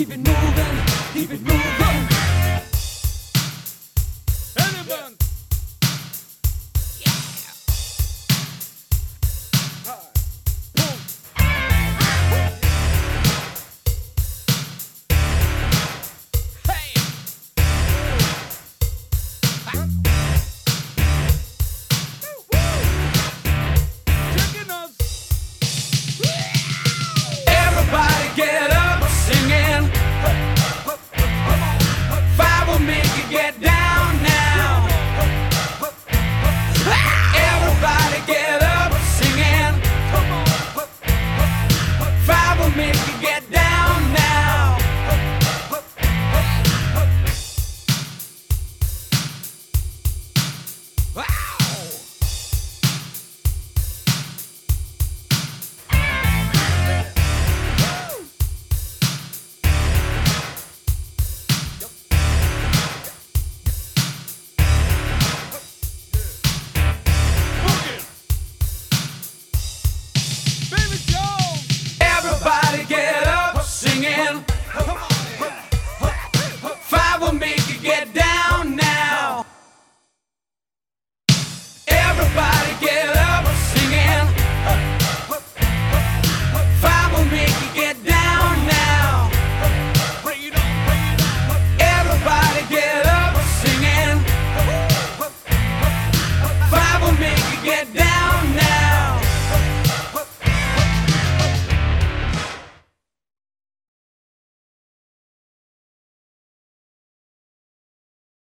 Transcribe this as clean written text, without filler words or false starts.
keep it moving, keep it moving. Element. Everybody get up singing. Five will make you get down now. Everybody get up singing. Five will make you get down now. Wow. Everybody get up singing. Five will make you get down now. Everybody get up singing. Five will make you get down now. Everybody get up singing. Five will make you get down.